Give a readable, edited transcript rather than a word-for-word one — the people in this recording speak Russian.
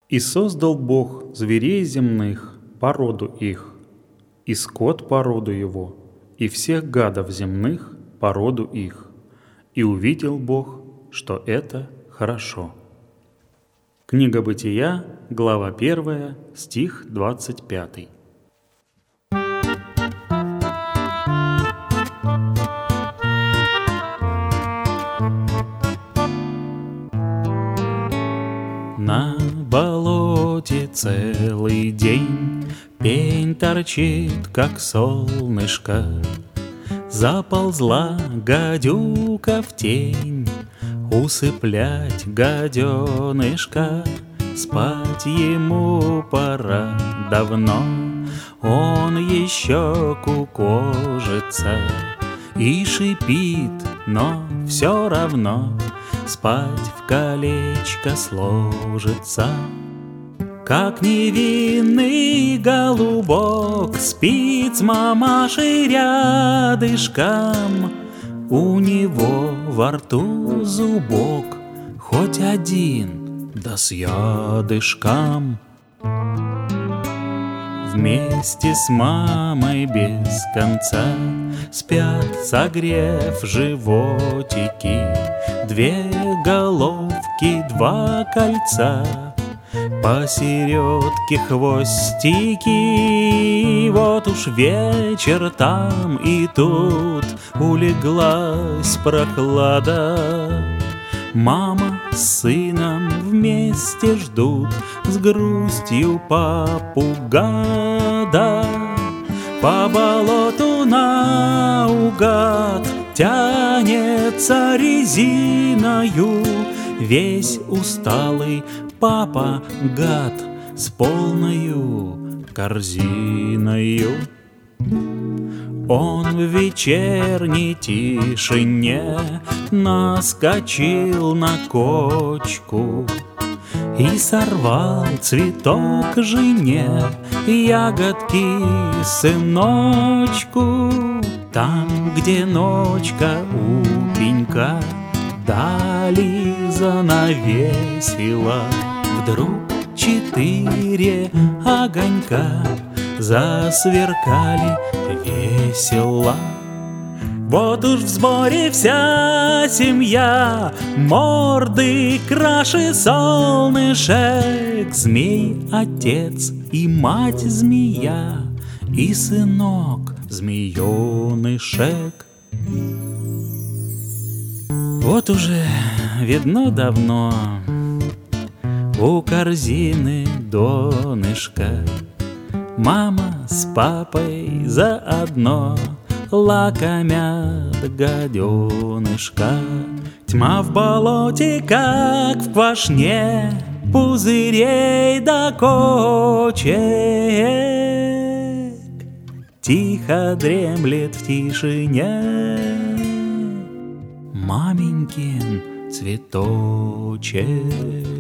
И создал Бог зверей земных, породу их, и скот породу его, и всех гадов земных, породу их. И увидел Бог, что это хорошо. Книга Бытия, глава 1, стих 25. На болоте целый день пень торчит, как солнышко. Заползла гадюка в тень усыплять гаденышка. Спать ему пора давно, он еще кукожится и шипит, но все равно спать в колечко сложится. Как невинный голубок спит с мамашей рядышком, у него во рту зубок хоть один, да с ядышком. Вместе с мамой без конца спят, согрев животики, две головки, два кольца, посередке хвостики. Вот уж вечер там, и тут улеглась прохлада. Мама с сыном вместе ждут с грустью папу гада. По болоту наугад тянется резиною весь усталый папа гад с полною корзиною. Он в вечерней тишине наскочил на кочку и сорвал цветок жене, ягодки сыночку. Там, где ночка у пенька дали занавесила, вдруг 4 огонька засверкали весело. Вот уж в сборе вся семья, морды краше солнышек. Змей отец и мать змея, и сынок змеенышек. Вот уже видно давно у корзины донышка мама с папой заодно лакомят гаденышка. Тьма в болоте, как в квашне, пузырей да кочек. Тихо дремлет в тишине маменькин цветочек.